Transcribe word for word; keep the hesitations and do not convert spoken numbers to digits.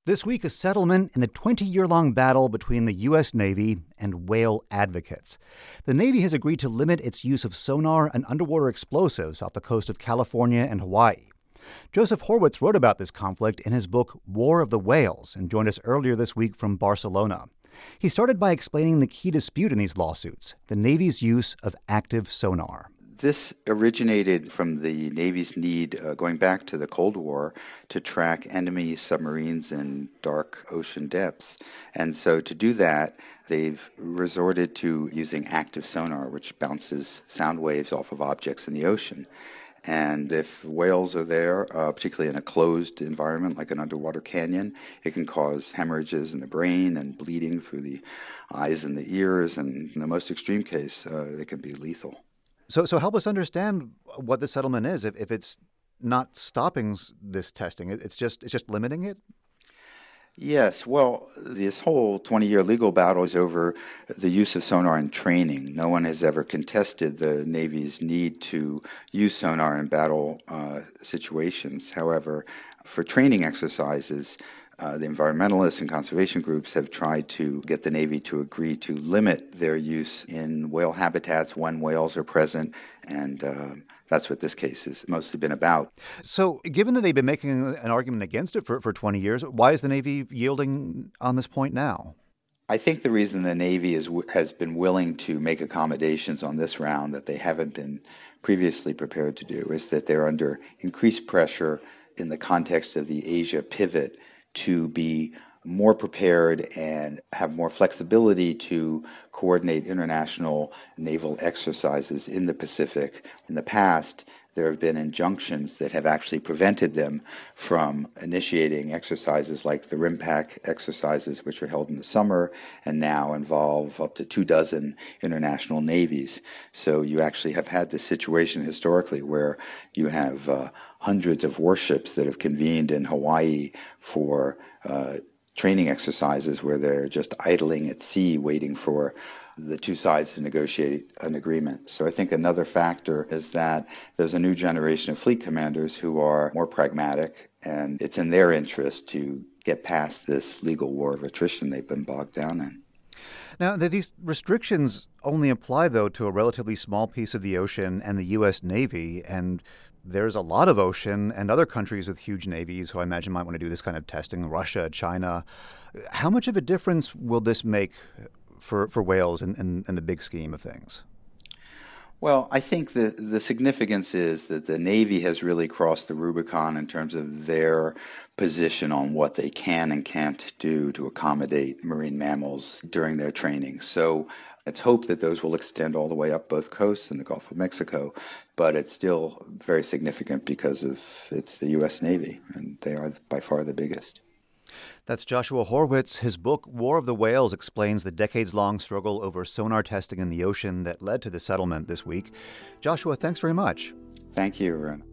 This week, a settlement in the twenty-year-long battle between the U S. Navy and whale advocates. The Navy has agreed to limit its use of sonar and underwater explosives off the coast of California and Hawaii. Joseph Horwitz wrote about this conflict in his book War of the Whales and joined us earlier this week from Barcelona. He started by explaining the key dispute in these lawsuits, the Navy's use of active sonar. This originated from the Navy's need, uh, going back to the Cold War, to track enemy submarines in dark ocean depths. And so to do that, they've resorted to using active sonar, which bounces sound waves off of objects in the ocean. And if whales are there, uh, particularly in a closed environment like an underwater canyon, it can cause hemorrhages in the brain and bleeding through the eyes and the ears. And in the most extreme case, uh, it can be lethal. So so help us understand what the settlement is. If, if it's not stopping this testing, it's just it's just limiting it? Yes. Well, this whole twenty-year legal battle is over the use of sonar in training. No one has ever contested the Navy's need to use sonar in battle uh, situations. However, for training exercises, Uh, the environmentalists and conservation groups have tried to get the Navy to agree to limit their use in whale habitats when whales are present, and uh, that's what this case has mostly been about. So given that they've been making an argument against it for, for twenty years, why is the Navy yielding on this point now? I think the reason the Navy is, has been willing to make accommodations on this round that they haven't been previously prepared to do is that they're under increased pressure in the context of the Asia pivot to be more prepared and have more flexibility to coordinate international naval exercises in the Pacific. In the past, there have been injunctions that have actually prevented them from initiating exercises like the RIMPAC exercises, which are held in the summer and now involve up to two dozen international navies. So you actually have had this situation historically where you have uh, hundreds of warships that have convened in Hawaii for uh, training exercises where they're just idling at sea waiting for the two sides to negotiate an agreement. So I think another factor is that there's a new generation of fleet commanders who are more pragmatic, and it's in their interest to get past this legal war of attrition they've been bogged down in. Now, these restrictions only apply, though, to a relatively small piece of the ocean and the U S. Navy, and there's a lot of ocean and other countries with huge navies who I imagine might want to do this kind of testing, Russia, China. How much of a difference will this make for, for whales in, in, in the big scheme of things? Well, I think the, the significance is that the Navy has really crossed the Rubicon in terms of their position on what they can and can't do to accommodate marine mammals during their training. So it's hoped that those will extend all the way up both coasts in the Gulf of Mexico, but it's still very significant because of it's the U S. Navy, and they are by far the biggest. That's Joshua Horwitz. His book, War of the Whales, explains the decades-long struggle over sonar testing in the ocean that led to the settlement this week. Joshua, thanks very much. Thank you, Arun.